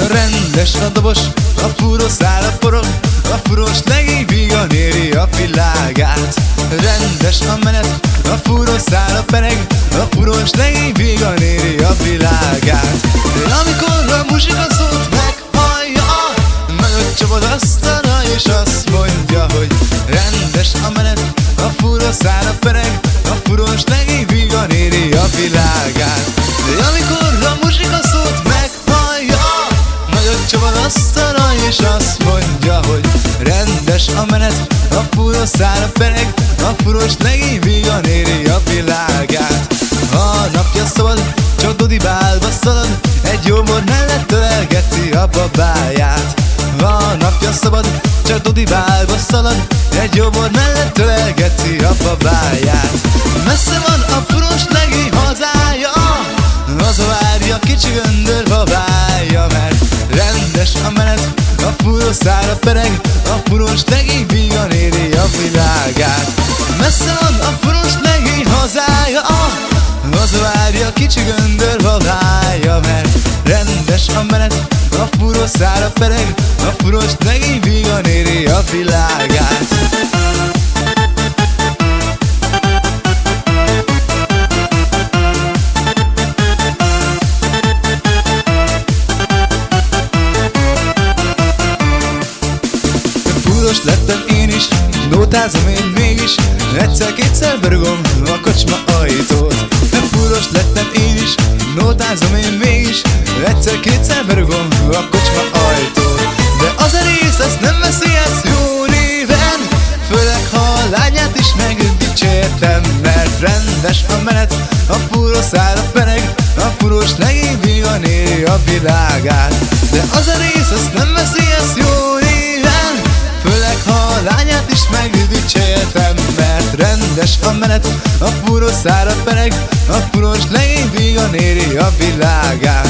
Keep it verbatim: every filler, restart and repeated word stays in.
Rendes a dobos, a fúró szára forog, a furós legény vígan éri a világát. Rendes a menet, a fúró szára pereg, a furós legény vígan éri a világát. De amikor a muzsika szót meghallja, nagyot csapod asztalra és azt mondja, hogy rendes a menet, a fúró szára pereg, a furós legény vígan éri a világát. De amikor a muzsika szót meghallja, nagyot csapod asztalra és azt mondja, hogy rendes a menet, a fúró szára pereg, a furós legény vígan éri a világát. Ha a napja szabad, csak dodibálva szalad, egy jó bor mellett ölelgeti a babáját. Ha a napja szabad, csak dodibálva szalad, egy jó bor mellett ölelgeti a babáját. Messze van a furós legény hazája, haza várja kicsi göndör babája, mert rendes a menet, a fúró szára pereg, a furós legény vígan éri a világát. Messze van a furós legény hazája, haza várja kicsi göndör babája, mert rendes a menet, a fúró szára pereg, a furós legény vígan éri a világát. Fúrós lettem én is, nótázom én mégis, egyszer-kétszer berugom a kocsma ajtót. Fúrós lettem én is, nótázom én mégis, egyszer-kétszer berugom a kocsma ajtót. De az a rész, azt nem veszi ezt jó néven, főleg ha a lányát is megdicsértem, mert rendes a menet, a fúró szára pereg, a furós legény vígan éri a világát. De az a rész, azt nem veszi ezt jó néven, főleg ha a lányát is megdicsértem, mert rendes a menet, a fúró szára pereg, a furós legény vígan éri a világát.